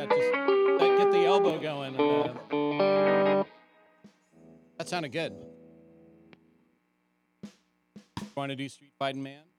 Get the elbow going. That sounded good. Want to do Street Fighting Man?